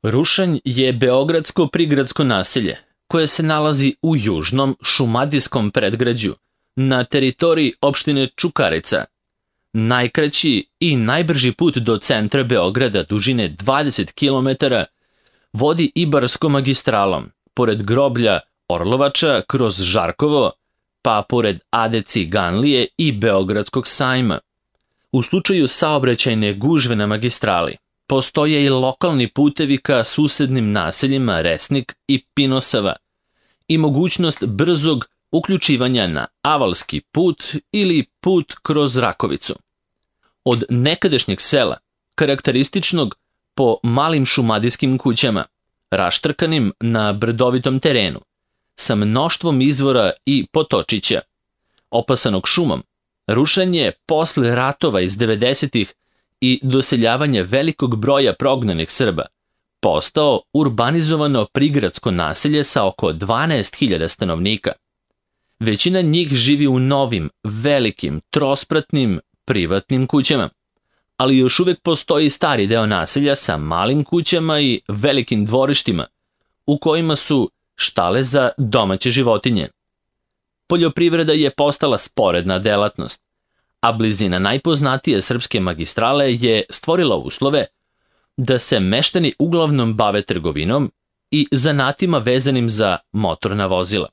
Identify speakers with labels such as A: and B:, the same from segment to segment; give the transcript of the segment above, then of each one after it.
A: Rušanj je beogradsko prigradsko naselje koje se nalazi u južnom šumadijskom predgrađu na teritoriji opštine Čukarica. Najkraći i najbrži put do centra Beograda dužine 20 km vodi Ibarskom magistralom, pored groblja Orlovača kroz Žarkovo, pa pored Ade Ciganlije i Beogradskog sajma. U slučaju saobraćajne gužve na magistrali, postoje i lokalni putevi ka susednim naseljima Resnik i Pinosava i mogućnost brzog uključivanja na Avalski put ili put kroz Rakovicu. Od nekadašnjeg sela, karakterističnog po malim šumadijskim kućama, raštrkanim na brdovitom terenu, sa mnoštvom izvora i potočića, opasanog šumom, Rušanj je posle ratova iz 90-ih i doseljavanje velikog broja prognanih Srba postao urbanizovano prigradsko naselje sa oko 12.000 stanovnika. Većina njih živi u novim, velikim, trospratnim, privatnim kućama, ali još uvek postoji stari deo naselja sa malim kućama i velikim dvorištima, u kojima su štale za domaće životinje. Poljoprivreda je postala sporedna delatnost, a blizina najpoznatije srpske magistrale je stvorila uslove da se meštani uglavnom bave trgovinom i zanatima vezanim za motorna vozila.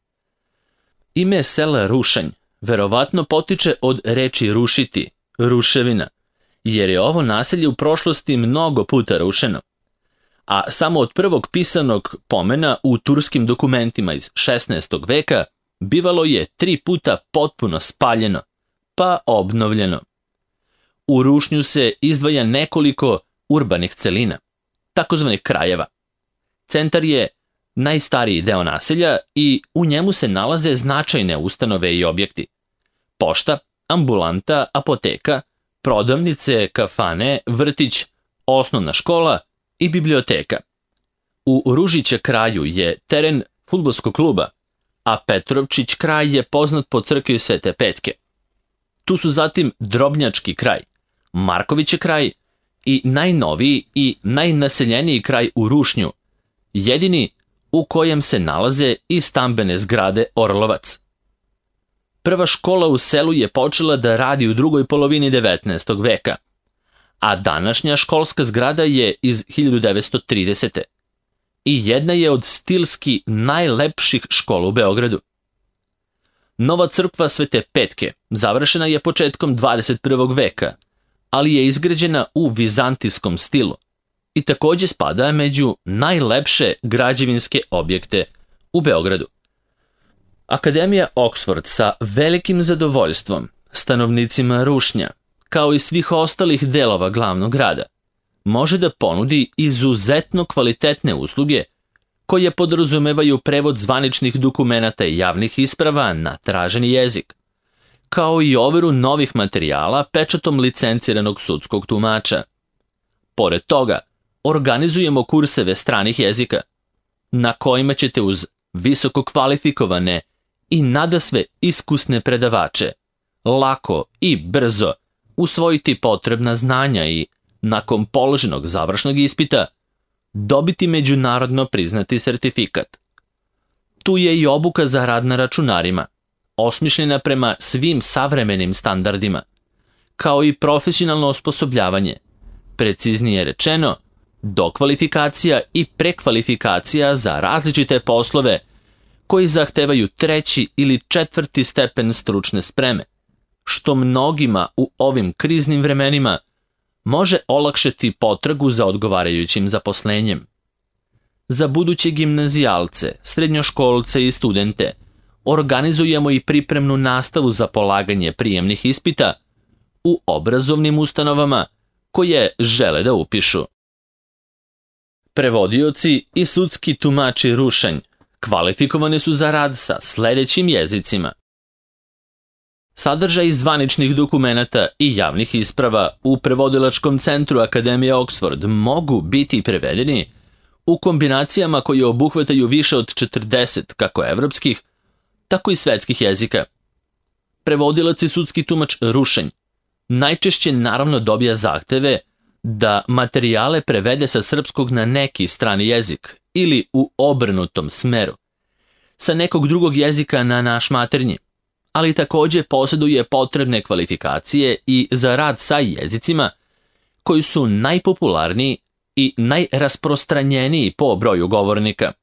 A: Ime sela Rušanj verovatno potiče od reči rušiti, ruševina, jer je ovo naselje u prošlosti mnogo puta rušeno, a samo od prvog pisanog pomena u turskim dokumentima iz 16. veka bivalo je 3 puta potpuno spaljeno, pa obnovljeno. U Rušnju se izdvaja nekoliko urbanih celina, takozvanih krajeva. Centar je najstariji deo naselja i u njemu se nalaze značajne ustanove i objekti. Pošta, ambulanta, apoteka, prodavnice, kafane, vrtić, osnovna škola i biblioteka. U Ružića kraju je teren fudbalskog kluba, a Petrovčić kraj je poznat po crkvi Svete Petke. Tu su zatim Drobnjački kraj, Markoviće kraj i najnoviji i najnaseljeniji kraj u Rušnju, jedini u kojem se nalaze i stambene zgrade Orlovac. Prva škola u selu je počela da radi u drugoj polovini 19. veka, a današnja školska zgrada je iz 1930. i jedna je od stilski najlepših škola u Beogradu. Nova crkva Svete Petke završena je početkom 21. veka, ali je izgrađena u vizantijskom stilu i takođe spada među najlepše građevinske objekte u Beogradu. Akademija Oxford sa velikim zadovoljstvom stanovnicima Rušnja, kao i svih ostalih delova glavnog grada, može da ponudi izuzetno kvalitetne usluge koje podrazumevaju prevod zvaničnih dokumenata i javnih isprava na traženi jezik, kao i overu novih materijala pečatom licenciranog sudskog tumača. Pored toga, organizujemo kurseve stranih jezika, na kojima ćete uz visoko kvalifikovane i nadasve iskusne predavače lako i brzo usvojiti potrebna znanja i, nakon položenog završnog ispita, dobiti međunarodno priznati sertifikat. Tu je i obuka za rad na računarima, osmišljena prema svim savremenim standardima, kao i profesionalno osposobljavanje, preciznije rečeno, dokvalifikacija i prekvalifikacija za različite poslove koji zahtevaju 3. ili 4. stepen stručne spreme, što mnogima u ovim kriznim vremenima može olakšati potragu za odgovarajućim zaposlenjem. Za buduće gimnazijalce, srednjoškolce i studente organizujemo i pripremnu nastavu za polaganje prijemnih ispita u obrazovnim ustanovama koje žele da upišu. Prevodioci i sudski tumači Rušanj kvalifikovani su za rad sa sledećim jezicima. Sadržaj zvaničnih dokumenata i javnih isprava u prevodilačkom centru Akademije Oxford mogu biti prevedeni u kombinacijama koje obuhvataju više od 40 kako evropskih, tako i svetskih jezika. Prevodilac i sudski tumač Rušanj najčešće naravno dobija zahteve da materijale prevede sa srpskog na neki strani jezik ili u obrnutom smeru, sa nekog drugog jezika na naš maternji, ali također posjeduje potrebne kvalifikacije i za rad sa jezicima koji su najpopularniji i najrasprostranjeniji po broju govornika.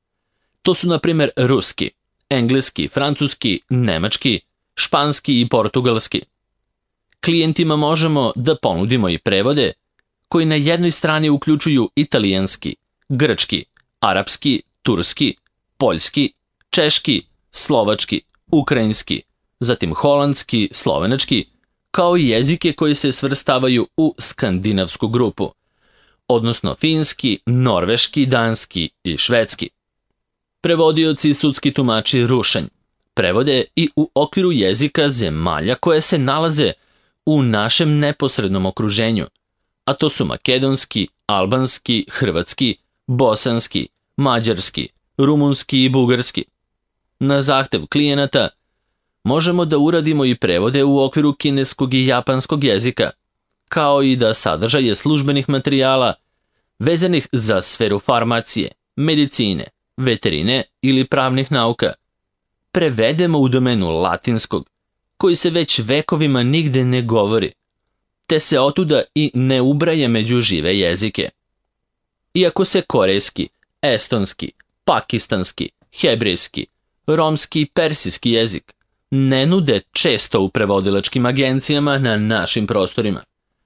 A: To su, na primjer, ruski, engleski, francuski, nemački, španski i portugalski. Klijentima možemo da ponudimo i prevode koji na jednoj strani uključuju italijanski, grčki, arapski, turski, poljski, češki, slovački, ukrajinski, zatim holandski, slovenački, kao i jezike koji se svrstavaju u skandinavsku grupu, odnosno finski, norveški, danski i švedski. Prevodioci i sudski tumači rušenj prevode i u okviru jezika zemalja koje se nalaze u našem neposrednom okruženju, a to su makedonski, albanski, hrvatski, bosanski, mađarski, rumunski i bugarski. Na zahtev klijenata možemo da uradimo i prevode u okviru kineskog i japanskog jezika, kao i da sadržaje službenih materijala vezanih za sferu farmacije, medicine, veterine ili pravnih nauka prevedemo u domenu latinskog, koji se već vekovima nigde ne govori, te se otuda i ne ubraje među žive jezike. Iako se korejski, estonski, pakistanski, hebrejski, romski i persijski jezik ne nude često u prevodilačkim agencijama na našim prostorima,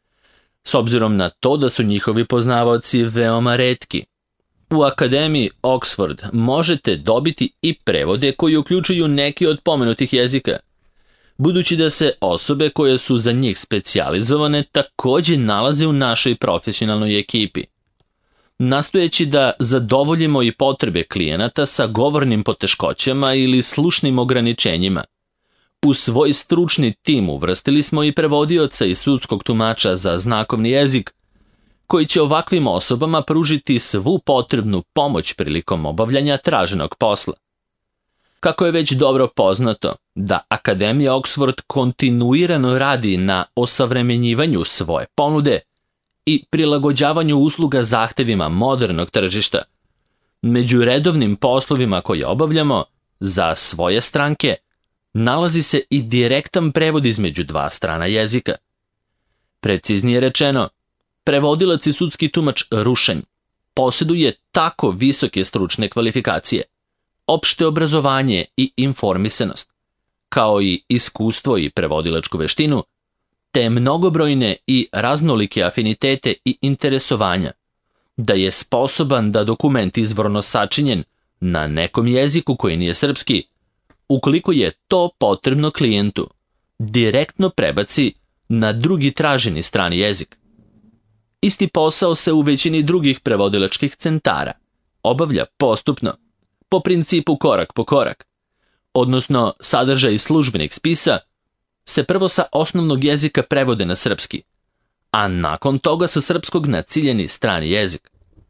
A: s obzirom na to da su njihovi poznavaoci veoma retki. U Akademiji Oxford možete dobiti i prevode koji uključuju neki od pomenutih jezika, budući da se osobe koje su za njih specijalizovane također nalaze u našoj profesionalnoj ekipi. Nastojeći da zadovoljimo i potrebe klijenata sa govornim poteškoćama ili slušnim ograničenjima, u svoj stručni tim uvrstili smo i prevodioca i sudskog tumača za znakovni jezik, koji će ovakvim osobama pružiti svu potrebnu pomoć prilikom obavljanja traženog posla. Kako je već dobro poznato da Akademija Oxford kontinuirano radi na osavremenjivanju svoje ponude i prilagođavanju usluga zahtevima modernog tržišta, među redovnim poslovima koje obavljamo za svoje stranke nalazi se i direktan prevod između dva strana jezika. Preciznije rečeno, prevodilac i sudski tumač rušenj posjeduje tako visoke stručne kvalifikacije, opšte obrazovanje i informisanost, kao i iskustvo i prevodilačku veštinu, te mnogobrojne i raznolike afinitete i interesovanja, da je sposoban da dokument izvorno sačinjen na nekom jeziku koji nije srpski, ukoliko je to potrebno klijentu, direktno prebaci na drugi traženi strani jezik. Isti posao se u većini drugih prevodilačkih centara obavlja postupno, po principu korak po korak, odnosno sadržaj službenih spisa se prvo sa osnovnog jezika prevode na srpski, a nakon toga sa srpskog na ciljeni strani jezik.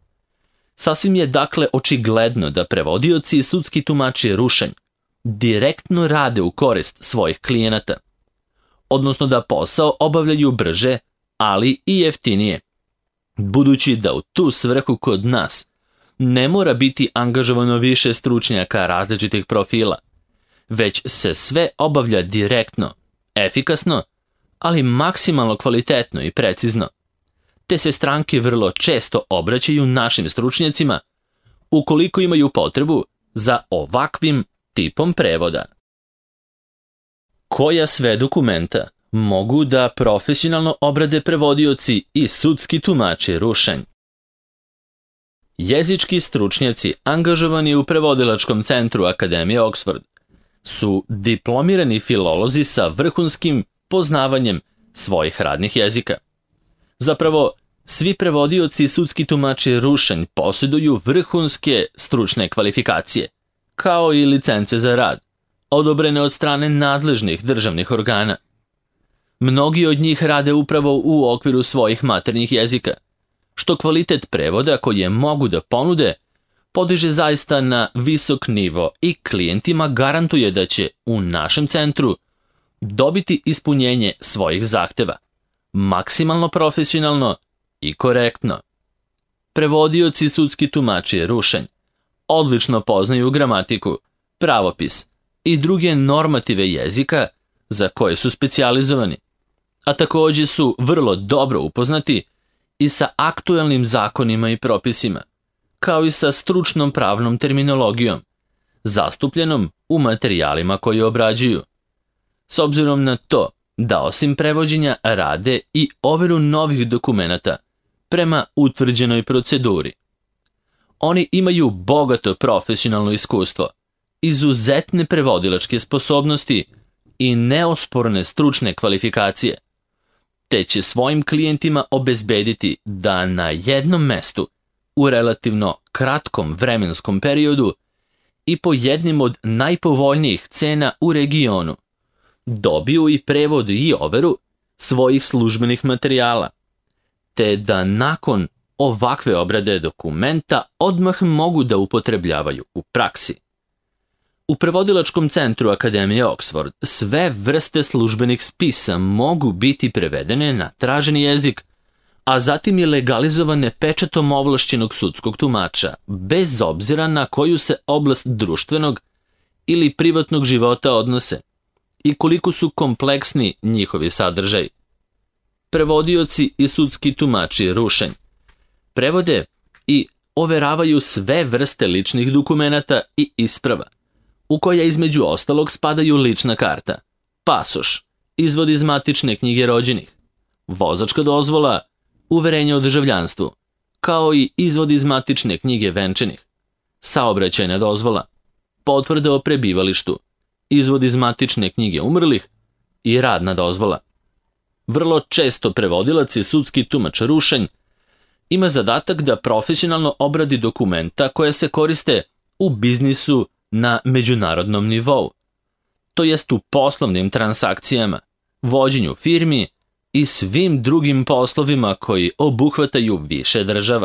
A: Sasvim je dakle očigledno da prevodioci i sudski tumači rušenj direktno rade u korist svojih klijenata, odnosno da posao obavljaju brže, ali i jeftinije, budući da u tu svrhu kod nas ne mora biti angažovano više stručnjaka različitih profila, već se sve obavlja direktno, efikasno, ali maksimalno kvalitetno i precizno, te se stranke vrlo često obraćaju našim stručnjacima ukoliko imaju potrebu za ovakvim tipom prevoda. Koja sve dokumenta mogu da profesionalno obrade prevodioci i sudski tumači rušenj? Jezički stručnjaci angažovani u prevodilačkom centru Akademije Oxford su diplomirani filolozi sa vrhunskim poznavanjem svojih radnih jezika. Zapravo, svi prevodioci i sudski tumači rušenj posjeduju vrhunske stručne kvalifikacije, kao i licence za rad, odobrene od strane nadležnih državnih organa. Mnogi od njih rade upravo u okviru svojih maternjih jezika, što kvalitet prevoda koje mogu da ponude podiže zaista na visok nivo i klijentima garantuje da će u našem centru dobiti ispunjenje svojih zahteva, maksimalno profesionalno i korektno. Prevodioci i sudski tumači rušenj odlično poznaju gramatiku, pravopis i druge normative jezika za koje su specijalizovani, a također su vrlo dobro upoznati i sa aktuelnim zakonima i propisima, kao i sa stručnom pravnom terminologijom, zastupljenom u materijalima koje obrađuju. S obzirom na to da osim prevođenja rade i overu novih dokumenata prema utvrđenoj proceduri. Oni imaju bogato profesionalno iskustvo, izuzetne prevodilačke sposobnosti i neosporne stručne kvalifikacije, te će svojim klijentima obezbediti da na jednom mestu, u relativno kratkom vremenskom periodu i po jednim od najpovoljnijih cena u regionu, dobiju i prevod i overu svojih službenih materijala, te da nakon ovakve obrade dokumenta odmah mogu da upotrebljavaju u praksi. U prevodilačkom centru Akademije Oxford sve vrste službenih spisa mogu biti prevedene na traženi jezik, a zatim i legalizovane pečatom ovlašćenog sudskog tumača, bez obzira na koju se oblast društvenog ili privatnog života odnose i koliko su kompleksni njihovi sadržaji. Prevodioci i sudski tumači rušenj prevode i overavaju sve vrste ličnih dokumenata i isprava, u koja između ostalog spadaju lična karta, pasoš, izvod iz matične knjige rođenih, vozačka dozvola, uverenje o državljanstvu, kao i izvod iz matične knjige venčanih, saobraćajna dozvola, potvrda o prebivalištu, izvod iz matične knjige umrlih i radna dozvola. Vrlo često prevodilac i sudski tumač rušenj ima zadatak da profesionalno obradi dokumenta koja se koriste u biznisu na međunarodnom nivou, to jest u poslovnim transakcijama, vođenju firmi i svim drugim poslovima koji obuhvataju više država.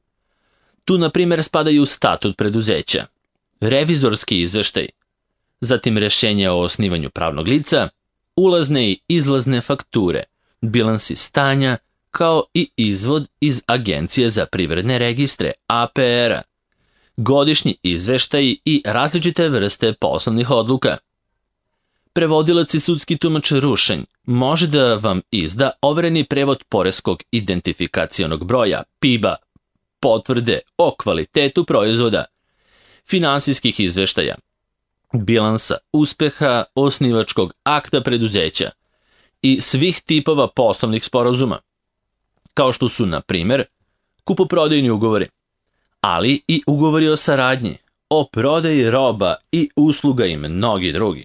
A: Tu, na primjer, spadaju statut preduzeća, revizorski izveštaj, zatim rješenje o osnivanju pravnog lica, ulazne i izlazne fakture, bilansi stanja, kao i izvod iz Agencije za privredne registre, APR-a, godišnji izveštaji i različite vrste poslovnih odluka. Prevodilac i sudski tumač rušenj može da vam izda overeni prevod poreskog identifikacionog broja, PIB-a, potvrde o kvalitetu proizvoda, finansijskih izveštaja, bilansa uspeha, osnivačkog akta preduzeća i svih tipova poslovnih sporazuma, kao što su, na primjer, kupoprodajni ugovori, ali i ugovori o saradnji, o prodaji roba i usluga i mnogi drugi.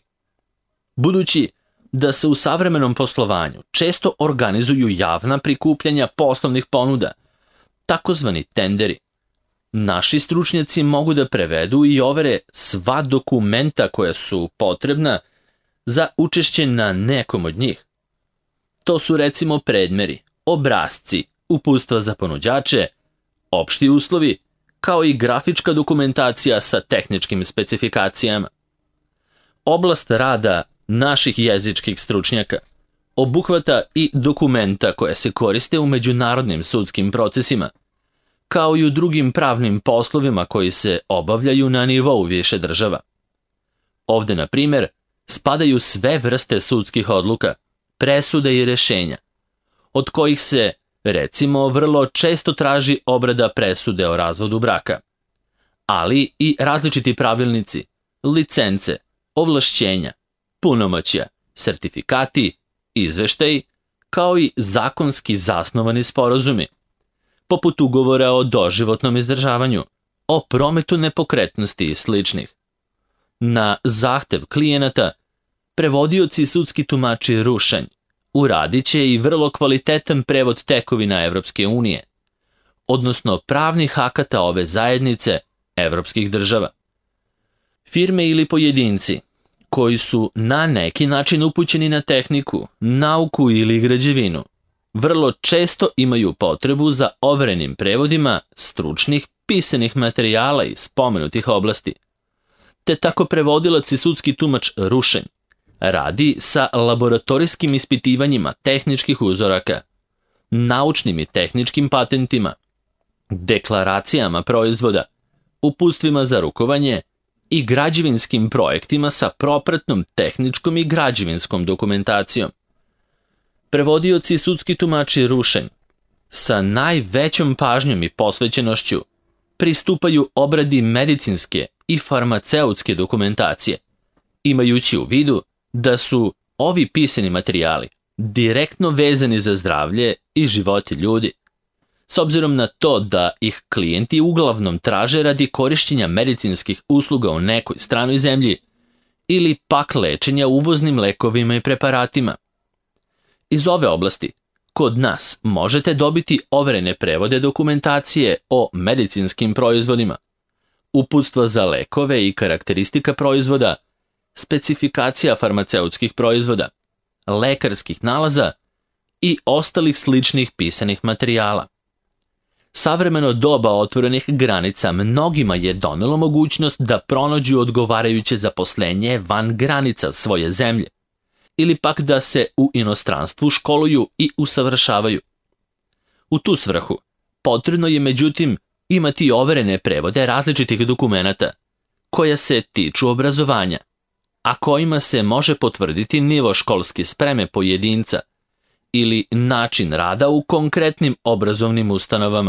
A: Budući da se u savremenom poslovanju često organizuju javna prikupljanja poslovnih ponuda, takozvani tenderi, naši stručnjaci mogu da prevedu i overe sva dokumenta koja su potrebna za učešće na nekom od njih. To su recimo predmeri, obrasci, uputstva za ponuđače, opšti uslovi, kao i grafička dokumentacija sa tehničkim specifikacijama. Oblast rada naših jezičkih stručnjaka obuhvata i dokumenta koje se koriste u međunarodnim sudskim procesima, kao i u drugim pravnim poslovima koji se obavljaju na nivou više država. Ovde, na primjer, spadaju sve vrste sudskih odluka, presude i rješenja, od kojih se, recimo, vrlo često traži obrada presude o razvodu braka, ali i različiti pravilnici, licence, ovlašćenja, punomoćja, sertifikati, izveštaji, kao i zakonski zasnovani sporazumi, poput ugovora o doživotnom izdržavanju, o prometu nepokretnosti i sličnih. Na zahtev klijenata, prevodioci i sudski tumači rušenj uradit će i vrlo kvalitetan prevod tekovina Evropske unije, odnosno pravnih akata ove zajednice evropskih država. Firme ili pojedinci koji su na neki način upućeni na tehniku, nauku ili građevinu, vrlo često imaju potrebu za overenim prevodima stručnih pisanih materijala iz spomenutih oblasti, te tako prevodilac i sudski tumač rušenj radi sa laboratorijskim ispitivanjima tehničkih uzoraka, naučnim i tehničkim patentima, deklaracijama proizvoda, uputstvima za rukovanje i građevinskim projektima sa propratnom tehničkom i građevinskom dokumentacijom. Prevodioci i sudski tumači rušenj sa najvećom pažnjom i posvećenošću pristupaju obradi medicinske i farmaceutske dokumentacije, imajući u vidu da su ovi pisani materijali direktno vezani za zdravlje i živote ljudi, s obzirom na to da ih klijenti uglavnom traže radi korišćenja medicinskih usluga u nekoj stranoj zemlji ili pak lečenja uvoznim lekovima i preparatima. Iz ove oblasti kod nas možete dobiti overene prevode dokumentacije o medicinskim proizvodima, uputstva za lekove i karakteristika proizvoda, specifikacija farmaceutskih proizvoda, lekarskih nalaza i ostalih sličnih pisanih materijala. Savremeno doba otvorenih granica mnogima je donelo mogućnost da pronađu odgovarajuće zaposlenje van granica svoje zemlje, ili pak da se u inostranstvu školuju i usavršavaju. U tu svrhu potrebno je međutim imati overene prevode različitih dokumenata koja se tiču obrazovanja, a kojima se može potvrditi nivo školske spreme pojedinca ili način rada u konkretnim obrazovnim ustanovama.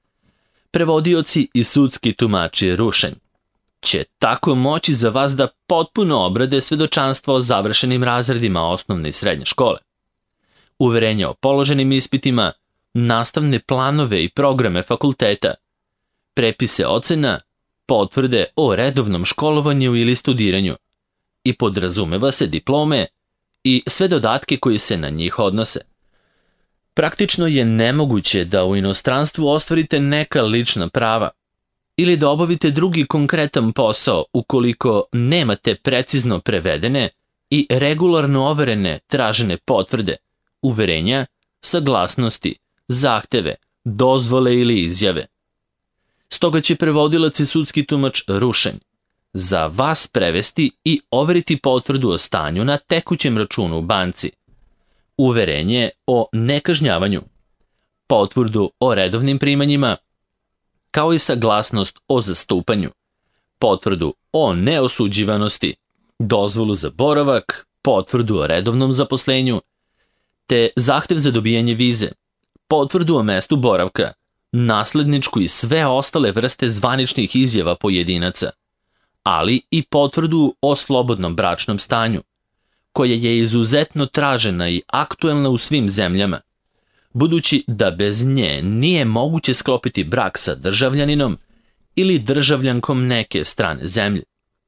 A: Prevodioci i sudski tumači rušenj će tako moći za vas da potpuno obrade svedočanstvo o završenim razredima osnovne i srednje škole, uverenja o položenim ispitima, nastavne planove i programe fakulteta, prepise ocena, potvrde o redovnom školovanju ili studiranju i podrazumeva se diplome i sve dodatke koji se na njih odnose. Praktično je nemoguće da u inostranstvu ostvarite neka lična prava ili da obavite drugi konkretan posao ukoliko nemate precizno prevedene i regularno overene tražene potvrde, uverenja, saglasnosti, zahteve, dozvole ili izjave. Stoga će prevodilac i sudski tumač rušenj za vas prevesti i overiti potvrdu o stanju na tekućem računu u banci, uverenje o nekažnjavanju, potvrdu o redovnim primanjima, kao i saglasnost o zastupanju, potvrdu o neosuđivanosti, dozvolu za boravak, potvrdu o redovnom zaposlenju, te zahtev za dobijanje vize, potvrdu o mestu boravka, nasledničku i sve ostale vrste zvaničnih izjava pojedinaca, ali i potvrdu o slobodnom bračnom stanju, koja je izuzetno tražena i aktuelna u svim zemljama, budući da bez nje nije moguće sklopiti brak sa državljaninom ili državljankom neke strane zemlje.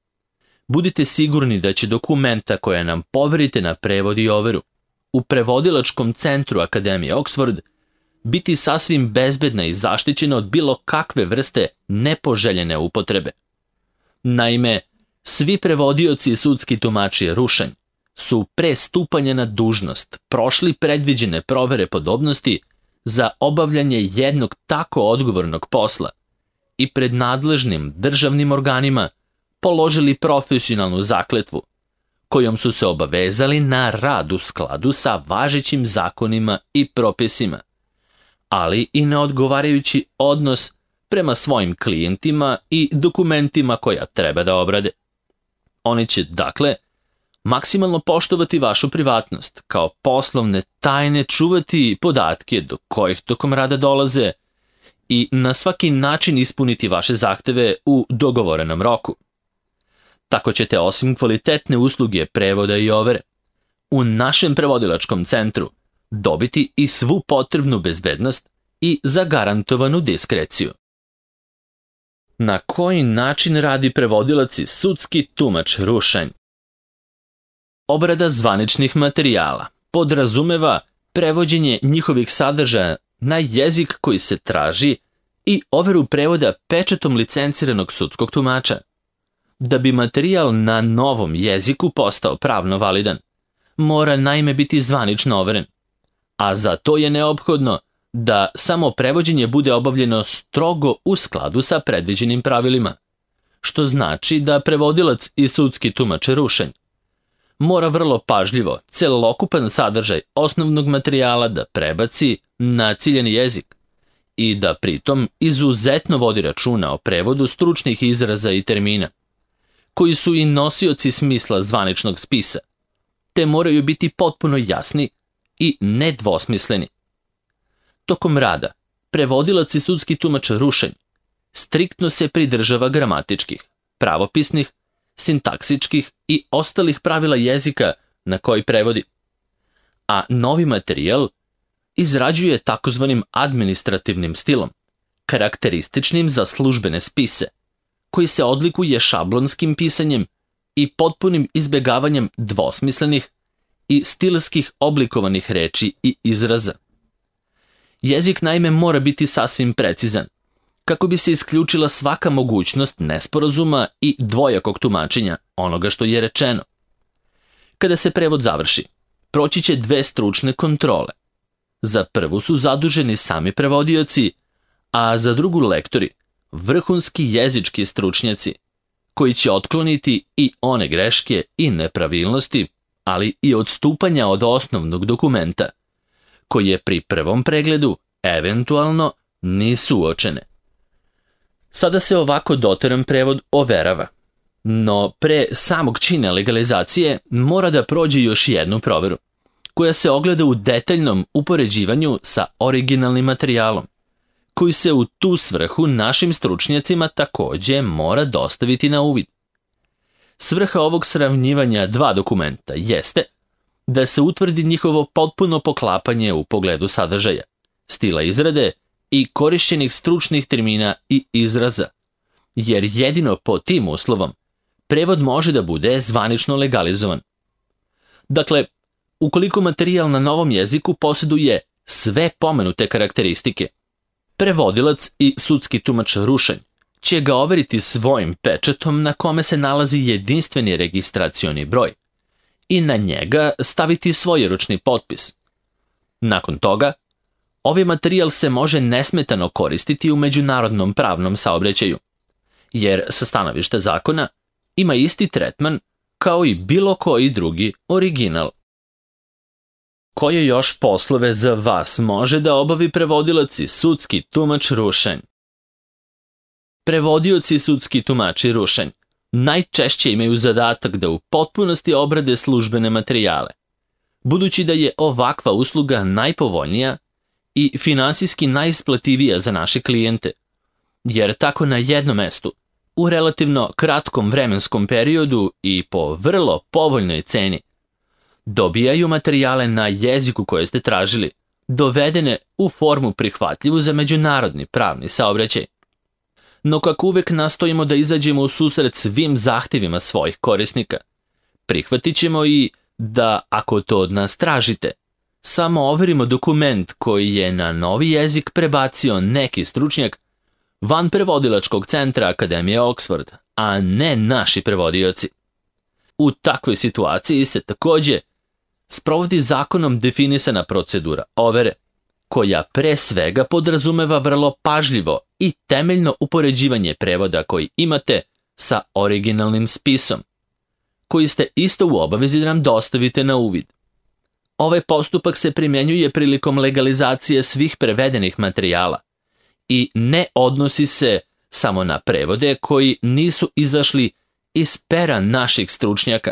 A: Budite sigurni da će dokumenta koja nam poverite na prevod i overu u prevodilačkom centru Akademije Oxford biti sasvim bezbedna i zaštićena od bilo kakve vrste nepoželjene upotrebe. Naime, svi prevodioci i sudski tumači rušenj su pre stupanja na dužnost prošli predviđene provere podobnosti za obavljanje jednog tako odgovornog posla i pred nadležnim državnim organima položili profesionalnu zakletvu, kojom su se obavezali na rad u skladu sa važećim zakonima i propisima, ali i na odgovarajući odnos prema svojim klijentima i dokumentima koja treba da obrade. Oni će, dakle, maksimalno poštovati vašu privatnost, kao poslovne tajne čuvati podatke do kojih tokom rada dolaze i na svaki način ispuniti vaše zahteve u dogovorenom roku. Tako ćete osim kvalitetne usluge prevoda i overe u našem prevodilačkom centru dobiti i svu potrebnu bezbednost i zagarantovanu diskreciju. Na koji način radi prevodilac i sudski tumač rušenj? Obrada zvaničnih materijala podrazumeva prevođenje njihovih sadržaja na jezik koji se traži i overu prevoda pečatom licenciranog sudskog tumača. Da bi materijal na novom jeziku postao pravno validan, mora naime biti zvanično overen, a za to je neophodno da samo prevođenje bude obavljeno strogo u skladu sa predviđenim pravilima, što znači da prevodilac i sudski tumač rušenj mora vrlo pažljivo celokupan sadržaj osnovnog materijala da prebaci na ciljani jezik i da pritom izuzetno vodi računa o prevodu stručnih izraza i termina, koji su i nosioci smisla zvaničnog spisa, te moraju biti potpuno jasni i nedvosmisleni. Tokom rada, prevodilac i sudski tumač Rušenj striktno se pridržava gramatičkih, pravopisnih, sintaksičkih i ostalih pravila jezika na koji prevodi, a novi materijal izrađuje takozvanim administrativnim stilom, karakterističnim za službene spise, koji se odlikuje šablonskim pisanjem i potpunim izbegavanjem dvosmislenih i stilskih oblikovanih reči i izraza. Jezik naime mora biti sasvim precizan, kako bi se isključila svaka mogućnost nesporazuma i dvojakog tumačenja onoga što je rečeno. Kada se prevod završi, proći će 2 stručne kontrole. Za prvu su zaduženi sami prevodioci, a za drugu lektori, vrhunski jezički stručnjaci, koji će otkloniti i one greške i nepravilnosti, ali i odstupanja od osnovnog dokumenta, koje pri prvom pregledu eventualno nisu uočene. Sada se ovako doteran prevod overava, no pre samog čina legalizacije mora da prođe još jednu proveru, koja se ogleda u detaljnom upoređivanju sa originalnim materijalom, koji se u tu svrhu našim stručnjacima takođe mora dostaviti na uvid. Svrha ovog sravnjivanja 2 dokumenta jeste da se utvrdi njihovo potpuno poklapanje u pogledu sadržaja, stila izrade i korišćenih stručnih termina i izraza, jer jedino pod tim uslovom prevod može da bude zvanično legalizovan. Dakle, ukoliko materijal na novom jeziku posjeduje sve pomenute karakteristike, prevodilac i sudski tumač Rušenj će ga overiti svojim pečatom na kome se nalazi jedinstveni registracioni broj i na njega staviti svojeručni potpis. Nakon toga, ovaj materijal se može nesmetano koristiti u međunarodnom pravnom saobraćaju, jer sa stanovišta zakona ima isti tretman kao i bilo koji drugi original. Koje još poslove za vas može da obavi prevodilac i sudski tumač Rušenj? Prevodioci i sudski tumači Rušenj najčešće imaju zadatak da u potpunosti obrade službene materijale, budući da je ovakva usluga najpovoljnija i finansijski najisplativija za naše klijente, jer tako na jednom mestu, u relativno kratkom vremenskom periodu i po vrlo povoljnoj ceni, dobijaju materijale na jeziku koje ste tražili, dovedene u formu prihvatljivu za međunarodni pravni saobraćaj. No kako uvek nastojimo da izađemo u susret svim zahtjevima svojih korisnika, prihvatit ćemo i da, ako to od nas tražite, samo overimo dokument koji je na novi jezik prebacio neki stručnjak van prevodilačkog centra Akademije Oxford, a ne naši prevodioci. U takvoj situaciji se takođe sprovodi zakonom definisana procedura overe, koja pre svega podrazumeva vrlo pažljivo i temeljno upoređivanje prevoda koji imate sa originalnim spisom, koji ste isto u obavezi da nam dostavite na uvid. Ovaj postupak se primjenjuje prilikom legalizacije svih prevedenih materijala i ne odnosi se samo na prevode koji nisu izašli iz pera naših stručnjaka,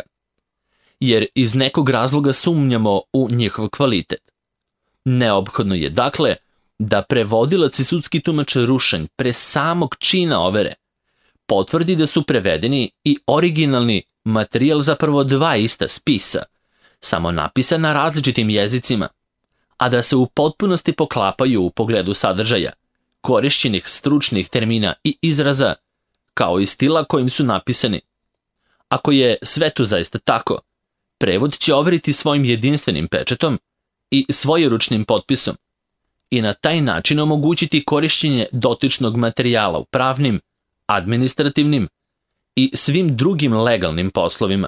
A: jer iz nekog razloga sumnjamo u njihov kvalitet. Neophodno je dakle da prevodilac i sudski tumač Rušenj pre samog čina overe potvrdi da su prevedeni i originalni materijal za prvo 2 ista spisa, samo napisan na različitim jezicima, a da se u potpunosti poklapaju u pogledu sadržaja, korišćenih stručnih termina i izraza, kao i stila kojim su napisani. Ako je sve to zaista tako, prevod će overiti svojim jedinstvenim pečatom i svojeručnim potpisom i na taj način omogućiti korišćenje dotičnog materijala u pravnim, administrativnim i svim drugim legalnim poslovima.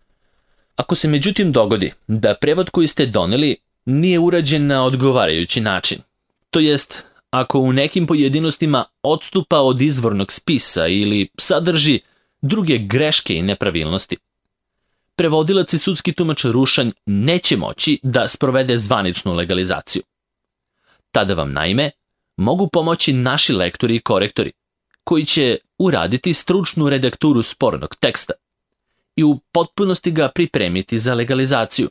A: Ako se međutim dogodi da prevod koji ste doneli nije urađen na odgovarajući način, to jest ako u nekim pojedinostima odstupa od izvornog spisa ili sadrži druge greške i nepravilnosti, prevodilac i sudski tumač Rušanj neće moći da sprovede zvaničnu legalizaciju. Tada vam naime mogu pomoći naši lektori i korektori, koji će uraditi stručnu redakturu spornog teksta i u potpunosti ga pripremiti za legalizaciju.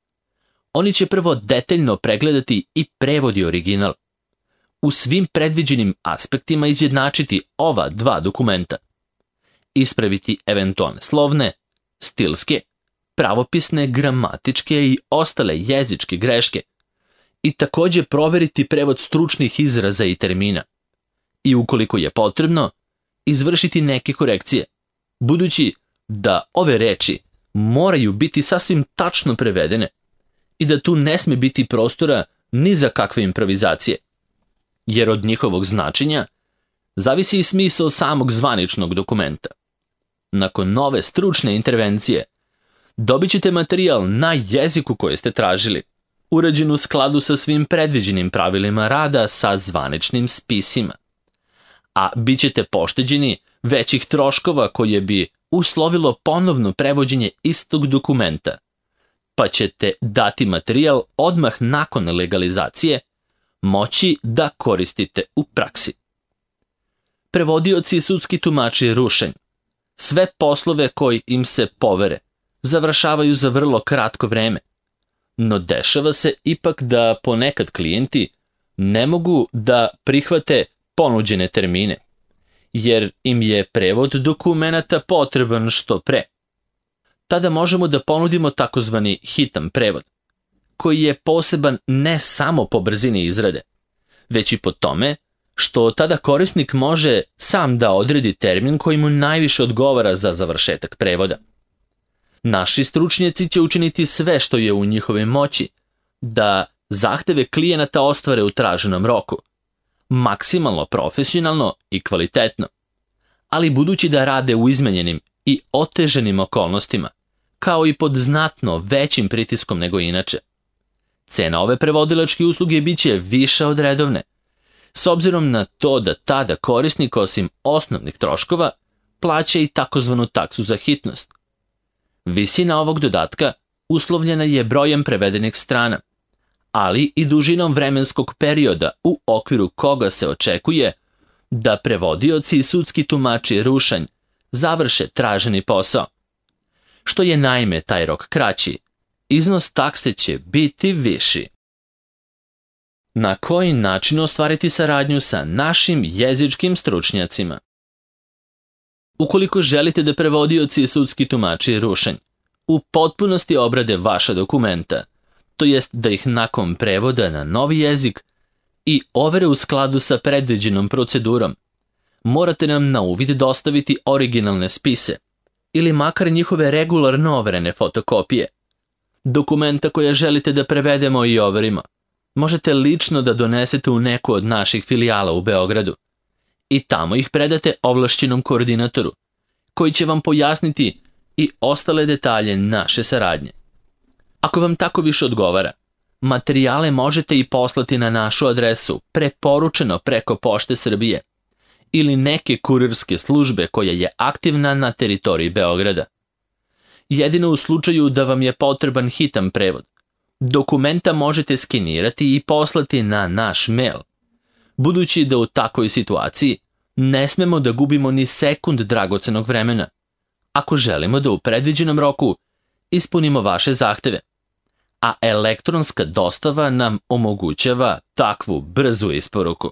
A: Oni će prvo detaljno pregledati i prevodi original, u svim predviđenim aspektima izjednačiti ova dva dokumenta, ispraviti eventualne slovne, stilske, pravopisne, gramatičke i ostale jezičke greške i također proveriti prevod stručnih izraza i termina i ukoliko je potrebno, izvršiti neke korekcije, budući da ove reči moraju biti sasvim tačno prevedene i da tu ne sme biti prostora ni za kakve improvizacije, jer od njihovog značenja zavisi i smisao samog zvaničnog dokumenta. Nakon nove stručne intervencije dobit ćete materijal na jeziku koji ste tražili, urađen u skladu sa svim predviđenim pravilima rada sa zvaničnim spisima, a bit ćete pošteđeni većih troškova koje bi uslovilo ponovno prevođenje istog dokumenta, pa ćete dati materijal odmah nakon legalizacije moći da koristite u praksi. Prevodioci i sudski tumači Rušanj sve poslove koji im se povere završavaju za vrlo kratko vreme, no dešava se ipak da ponekad klijenti ne mogu da prihvate ponuđene termine, jer im je prevod dokumenata potreban što pre. Tada možemo da ponudimo takozvani hitan prevod, koji je poseban ne samo po brzini izrade, već i po tome što tada korisnik može sam da odredi termin koji mu najviše odgovara za završetak prevoda. Naši stručnjaci će učiniti sve što je u njihovoj moći da zahteve klijenata ostvare u traženom roku, maksimalno profesionalno i kvalitetno, ali budući da rade u izmenjenim i oteženim okolnostima, kao i pod znatno većim pritiskom nego inače. Cena ove prevodilačke usluge bit će viša od redovne, s obzirom na to da tada korisnik osim osnovnih troškova plaća i takozvanu taksu za hitnost. Visina ovog dodatka uslovljena je brojem prevedenih strana, ali i dužinom vremenskog perioda u okviru koga se očekuje da prevodioci i sudski tumači Rušanj završe traženi posao. Što je naime taj rok kraći, iznos takse će biti viši. Na koji način ostvariti saradnju sa našim jezičkim stručnjacima? Ukoliko želite da prevodioci i sudski tumači Rušanj u potpunosti obrade vaša dokumenta, to jest da ih nakon prevoda na novi jezik i overe u skladu sa predviđenom procedurom, morate nam na uvid dostaviti originalne spise ili makar njihove regularno overene fotokopije. Dokumenta koje želite da prevedemo i overimo možete lično da donesete u neku od naših filijala u Beogradu i tamo ih predate ovlašćenom koordinatoru, koji će vam pojasniti i ostale detalje naše saradnje. Ako vam tako više odgovara, materijale možete i poslati na našu adresu preporučeno preko Pošte Srbije ili neke kurirske službe koja je aktivna na teritoriji Beograda. Jedino u slučaju da vam je potreban hitan prevod, dokumenta možete skenirati i poslati na naš mail, budući da u takvoj situaciji ne smemo da gubimo ni sekund dragocenog vremena, ako želimo da u predviđenom roku ispunimo vaše zahteve, a elektronska dostava nam omogućava takvu brzu isporuku.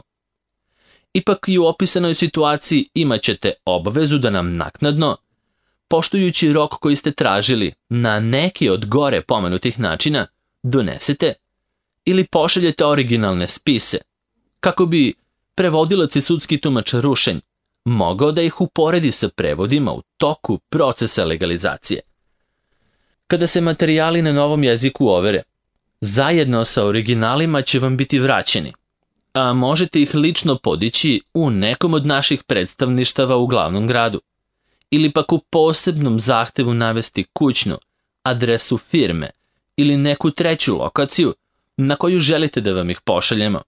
A: Ipak i u opisanoj situaciji imat ćete obavezu da nam naknadno, poštujući rok koji ste tražili na neki od gore pomenutih načina, donesete ili pošaljete originalne spise, kako bi prevodilac i sudski tumač Rušanj mogao da ih uporedi sa prevodima u toku procesa legalizacije. Kada se materijali na novom jeziku overe, zajedno sa originalima će vam biti vraćeni, a možete ih lično podići u nekom od naših predstavništava u glavnom gradu, ili pak u posebnom zahtevu navesti kućnu, adresu firme ili neku treću lokaciju na koju želite da vam ih pošaljemo.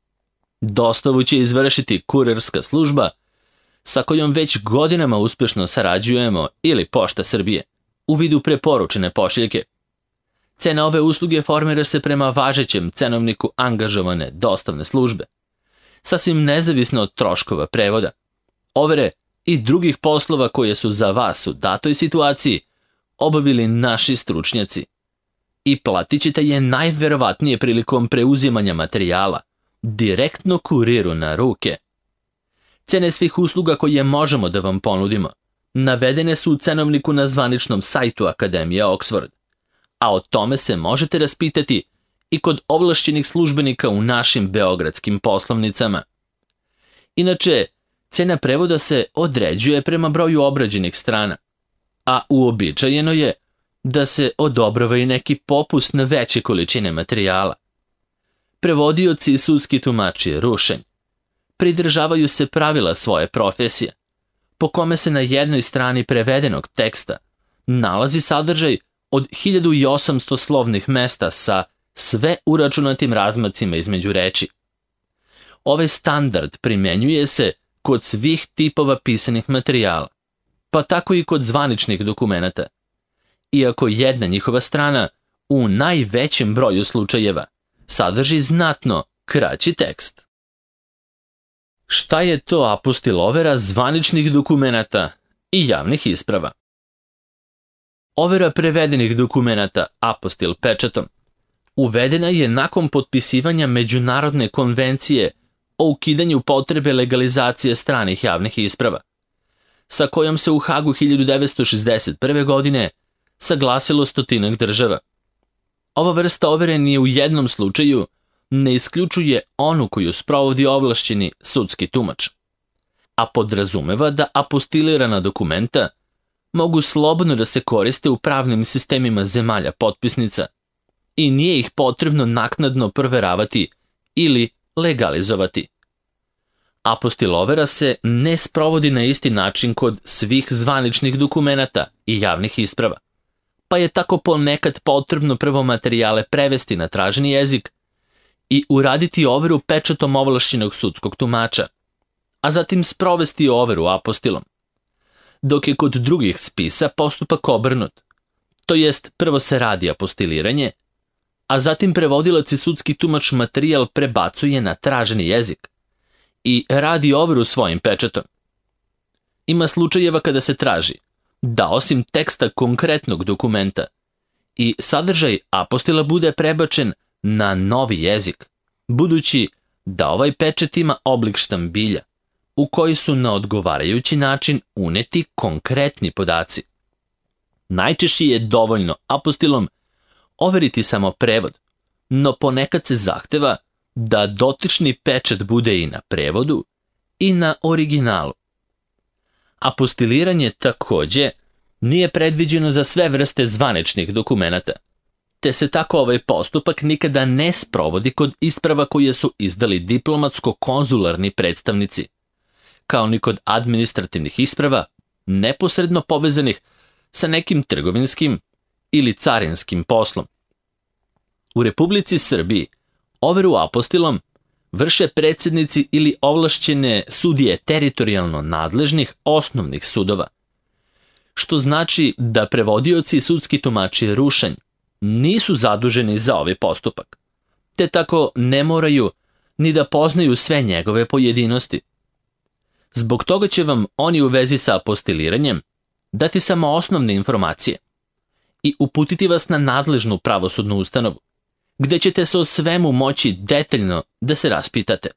A: Dostavu će izvršiti kurirska služba sa kojom već godinama uspešno sarađujemo ili Pošta Srbije, u vidu preporučene pošiljke. Cena ove usluge formira se prema važećem cenovniku angažovane dostavne službe, sasvim nezavisno od troškova prevoda, overe i drugih poslova koje su za vas u datoj situaciji obavili naši stručnjaci. I platit ćete je najverovatnije prilikom preuzimanja materijala, direktno kuriru na ruke. Cene svih usluga koje možemo da vam ponudimo navedene su u cenovniku na zvaničnom sajtu Akademije Oxford, a o tome se možete raspitati i kod ovlašćenih službenika u našim beogradskim poslovnicama. Inače, cena prevoda se određuje prema broju obrađenih strana, a uobičajeno je da se odobrava i neki popust na veće količine materijala. Prevodioci i sudski tumači rušenj pridržavaju se pravila svoje profesije, po kome se na jednoj strani prevedenog teksta nalazi sadržaj od 1800 slovnih mesta sa sve uračunatim razmacima između reči. Ovaj standard primenjuje se kod svih tipova pisanih materijala, pa tako i kod zvaničnih dokumenata, iako jedna njihova strana u najvećem broju slučajeva sadrži znatno kraći tekst. Šta je to apostil overa zvaničnih dokumenata i javnih isprava? Overa prevedenih dokumenata apostil pečatom uvedena je nakon potpisivanja Međunarodne konvencije o ukidanju potrebe legalizacije stranih javnih isprava, sa kojom se u Hagu 1961. godine saglasilo 100 država. Ova vrsta overe ni u jednom slučaju ne isključuje onu koju sprovodi ovlašćeni sudski tumač, a podrazumeva da apostilirana dokumenta mogu slobodno da se koriste u pravnim sistemima zemalja potpisnica i nije ih potrebno naknadno proveravati ili legalizovati. Apostil overa se ne sprovodi na isti način kod svih zvaničnih dokumenata i javnih isprava, pa je tako ponekad potrebno prvo materijale prevesti na traženi jezik i uraditi overu pečatom ovlašćenog sudskog tumača, a zatim sprovesti overu apostilom. Dok je kod drugih spisa postupak obrnut, to jest prvo se radi apostiliranje, a zatim prevodilac i sudski tumač materijal prebacuje na traženi jezik i radi overu svojim pečatom. Ima slučajeva kada se traži da osim teksta konkretnog dokumenta i sadržaj apostila bude prebačen na novi jezik, budući da ovaj pečat ima oblik štambilja, u koji su na odgovarajući način uneti konkretni podaci. Najčešće je dovoljno apostilom overiti samo prevod, no ponekad se zahteva da dotični pečat bude i na prevodu i na originalu. Apostiliranje takođe nije predviđeno za sve vrste zvaničnih dokumenata, te se tako ovaj postupak nikada ne sprovodi kod isprava koje su izdali diplomatsko-konzularni predstavnici, kao ni kod administrativnih isprava neposredno povezanih sa nekim trgovinskim ili carinskim poslom. U Republici Srbiji overu apostilom vrše predsjednici ili ovlašćene sudije teritorijalno nadležnih osnovnih sudova, što znači da prevodioci i sudski tumači rušenj nisu zaduženi za ovaj postupak, te tako ne moraju ni da poznaju sve njegove pojedinosti. Zbog toga će vam oni u vezi sa apostiliranjem dati samo osnovne informacije i uputiti vas na nadležnu pravosudnu ustanovu, gde ćete se o svemu moći detaljno da se raspitate.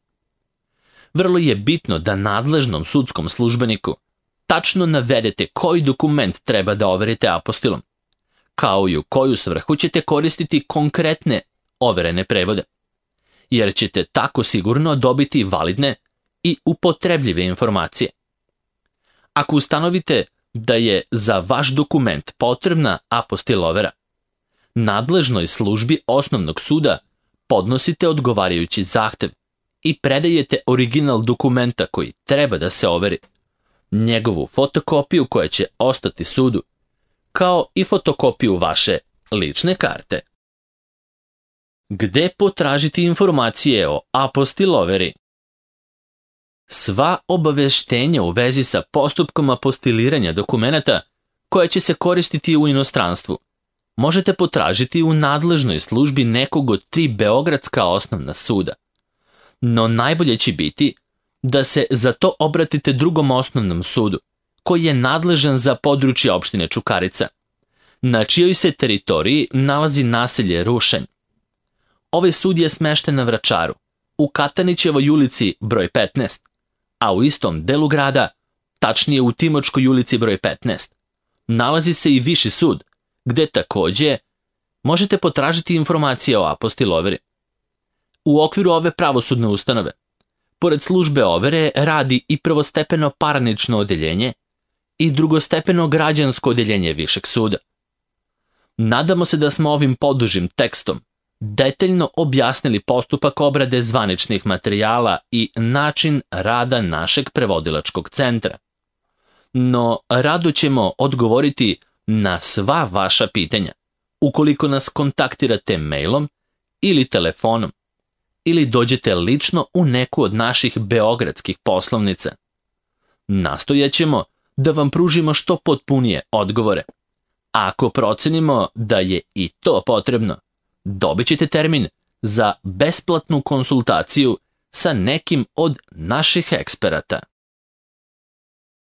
A: Vrlo je bitno da nadležnom sudskom službeniku tačno navedete koji dokument treba da overite apostilom, kao i u koju svrhu ćete koristiti konkretne overene prevode, jer ćete tako sigurno dobiti validne i upotrebljive informacije. Ako ustanovite da je za vaš dokument potrebna apostil overa, nadležnoj službi osnovnog suda podnosite odgovarajući zahtev i predajete original dokumenta koji treba da se overi, njegovu fotokopiju koja će ostati sudu, kao i fotokopiju vaše lične karte. Gde potražiti informacije o apostil overi? Sva obaveštenja u vezi sa postupkom apostiliranja dokumenata koja će se koristiti u inostranstvu, možete potražiti u nadležnoj službi nekog od 3 beogradska osnovna suda. No najbolje će biti da se za to obratite drugom osnovnom sudu, koji je nadležan za područje opštine Čukarica, na čijoj se teritoriji nalazi naselje Rušenj. Ovaj sud je smešten na Vračaru, u Katanićevoj ulici broj 15, a u istom delu grada, tačnije u Timočkoj ulici broj 15, nalazi se i Viši sud, gde takođe možete potražiti informacije o apostila overi. U okviru ove pravosudne ustanove, pored službe overe, radi i prvostepeno parnično odeljenje i drugostepeno građansko odeljenje Višeg suda. Nadamo se da smo ovim podužim tekstom detaljno objasnili postupak obrade zvaničnih materijala i način rada našeg prevodilačkog centra. No, rado ćemo odgovoriti na sva vaša pitanja, ukoliko nas kontaktirate mailom ili telefonom, ili dođete lično u neku od naših beogradskih poslovnica. Nastojaćemo da vam pružimo što potpunije odgovore. Ako procenimo da je i to potrebno, dobit ćete termin za besplatnu konsultaciju sa nekim od naših eksperata.